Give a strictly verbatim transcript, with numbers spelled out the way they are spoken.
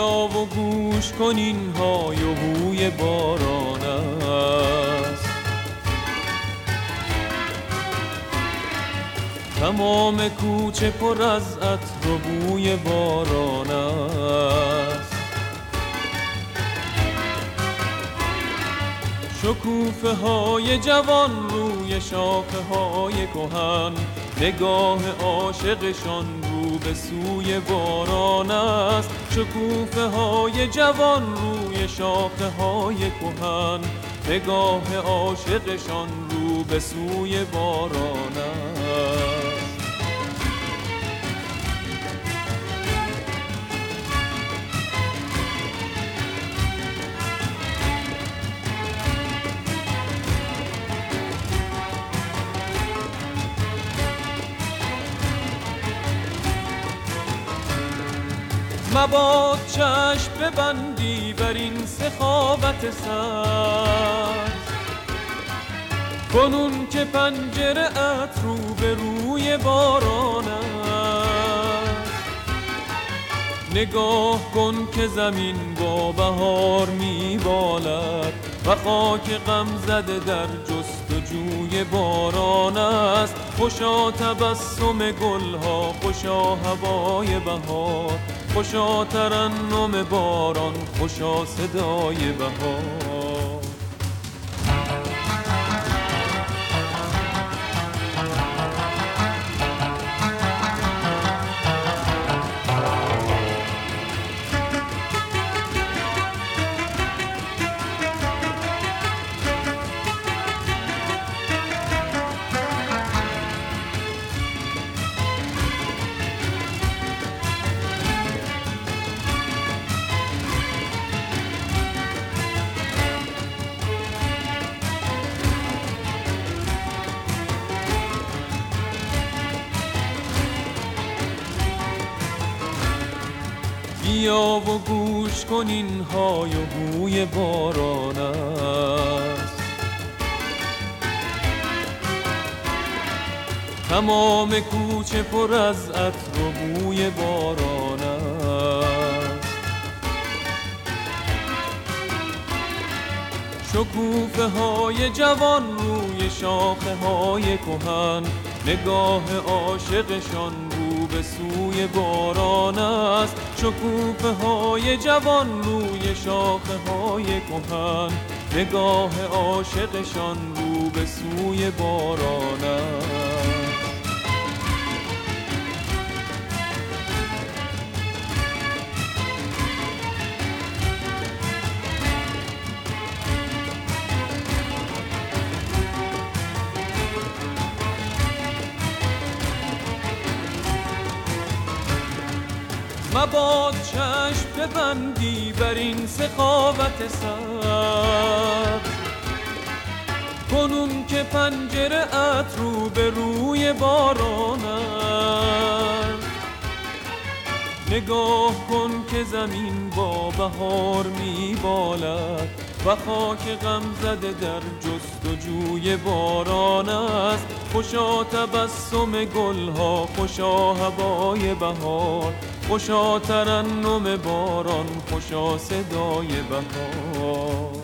بیا و گوش کن این های و هوی باران است. تمام کوچه پر از عطر و بوی باران است. شکوفه های جوان روی شاخه های کهن، نگاه عاشقشان رو به سوی باران است. شکوفه های جوان روی شاخه های کهن، نگاه عاشقشان رو به سوی باران است. مباد چشم ببندی بر این سخاوت سر، کنون که پنجره ات رو به روی باران است. نگاه کن که زمین با بهار می بالد و خاک غم زده در جستجوی باران است. خوشا تبسم گلها، خوشا هوای بهار، خوشا ترنم باران، خوشا صدای بهار. بیا و گوش کن این های و هوی باران است. تمام کوچه پر از عطر و بوی باران است. شکوفه های جوان روی شاخه های کهن، نگاه عاشقشان رو به سوی باران است. شکوفه های جوان روی شاخه های کهن، نگاه عاشقشان رو به سوی باران است. مباد چشم ببندی بر این سخاوت سر، کنون که پنجره ات رو به روی باران است. نگاه کن که زمین با بهار می بالد و خاک غم زده در جستجوی باران است. خوشا تبسم گلها، خوشا هوای بهار، خوشا ترنم باران، خوشا صدای بهار.